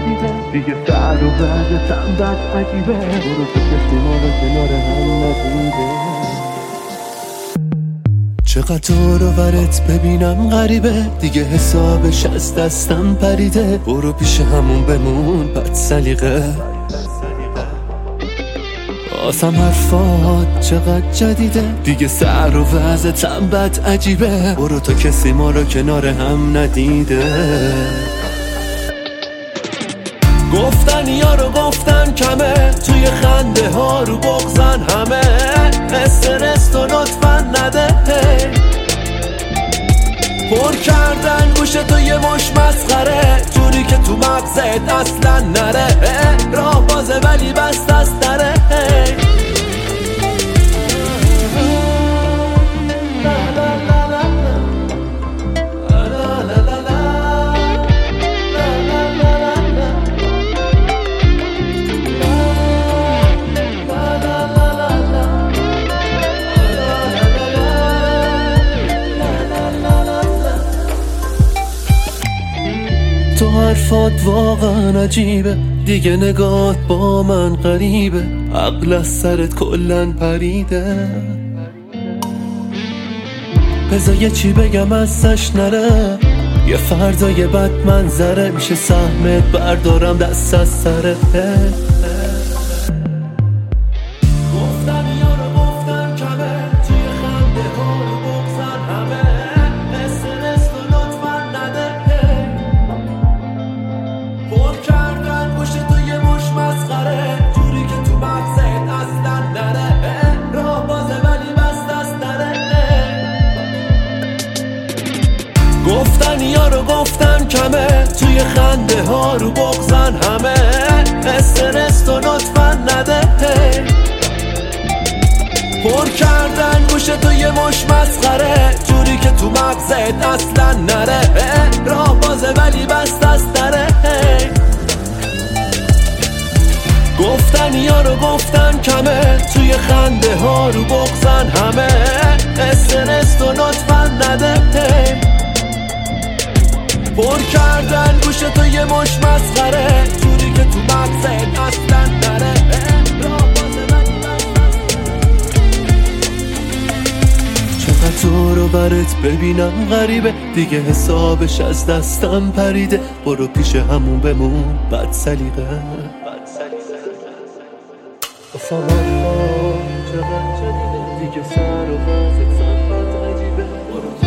جدیده دیگه سر و وضعتم بد عجیبه برو تو کسی ما رو کنار هم ندیده چقدر تو رو برات ببینم غریبه دیگه حسابش از دستم پریده برو پیش همون بمون بد سلیقه آسم حرفات چقدر جدیده دیگه سر و وضعتم بد عجیبه برو تا کسی ما رو کنار هم ندیده گفتن یارو گفتن کمه توی خنده ها رو بغزن همه استرس تو لطفا نده پر کردن گوش تو یه مش مسخره جوری که تو مغزت اصلا نره راه بازه ولی بست از دره تو حرفات واقعا عجیبه دیگه نگات با من غریبه عقل از سرت کلن پریده بذار یه چی بگم ازش نره یه فردای بد منظره میشه سهمت بردارم دست از سره گفتن یارو گفتن کمه توی خنده ها رو بغزن همه استرس تو لطفا نده پر کردن گوش تو یه مش مسخره جوری که تو مغزت اصلا نره راه بازه ولی بست از دره گفتن یارو گفتن کمه توی خنده ها رو بغزن همه استرس تو لطفا نده پر کردن گوش تو یه مش مسخره جوری که تو مغزت اصلا نره راه بازه ولی بست از دره گفتن یارو گفتن کمه توی خنده ها رو بغزن همه استرس تو لطفا نده پر کردن گوش تو یه مش مسخره جوری که تو مغزت اصلا نره چقدر تو رو برات ببینم غریبه دیگه حسابش از دستم پریده برو پیش همون بمون بد سلیقه آسم حرفات چقدر جدیده دیگه سر و وضعتم بد عجیبه برو